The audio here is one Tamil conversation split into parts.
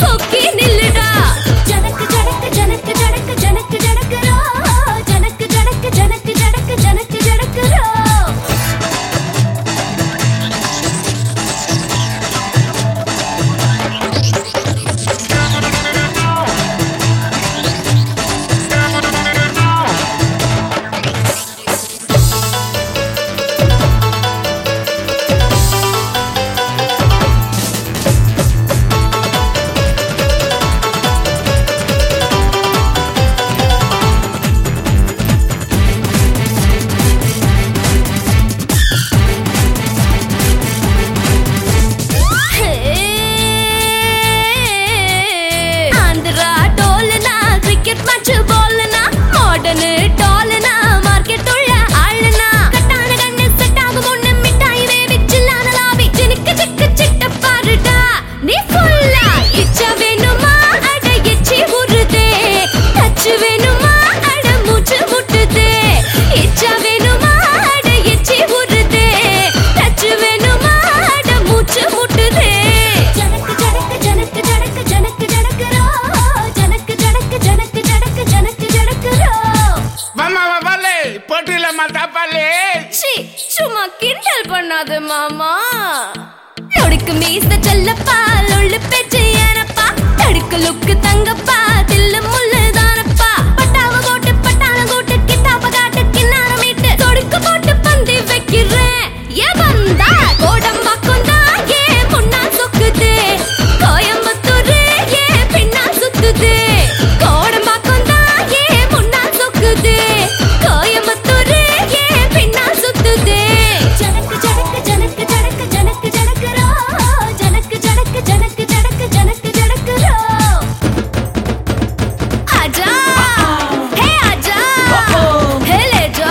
கொக்கி நில்லுடா ஜனக்கு ஜனக்கு ஜனக்கு ஜனக்கு ஜனக்கு ஜனக்குரோ ஜனக்கு ஜனக்கு ஜனக்கு ஜனக்கு ஜனக்கு ஜனக்குரோ சும்மா கிண்டல் பண்ணாத மாமா நொடிக்கு மீச செல்லப்பா லொள்ளு பேச்சு ஏனப்பா தடுக்கு லுக்கு தங்கப்பா தில்லு முள்ளு தானப்பா பட்டாவ போட்டு பட்டான கூட்டு கிட்டாப்ப காட்டு கிண்ணார மீட்டு தொடுக்கு போட்டு பந்தி வைக்கிறேன் ஏன் வந்தா கோடம்பாக்கும் தான் ஏன் முன்னா சொக்குது கோயம்புத்தூர் ஏன் பின்னா சுத்துது கோடம்பாக்கும் தான் ஏன் முன்னா சொக்குது கோயம்புத்தூர் ஏன் பின்னா சுத்துது ஜனக்கு ஜனக்கு ஜனக்கு ஜனக்கு ஜனக்கு ஜனக்குரோ ஜனக்கு ஜனக்கு ஜனக்கு ஜனக்கு ஜனக்கு ஜனக்குரோ ஆஜா ஹே ஆஜா ஹே ले जा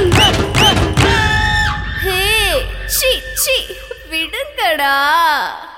ஹே சி சி விடுங்கடா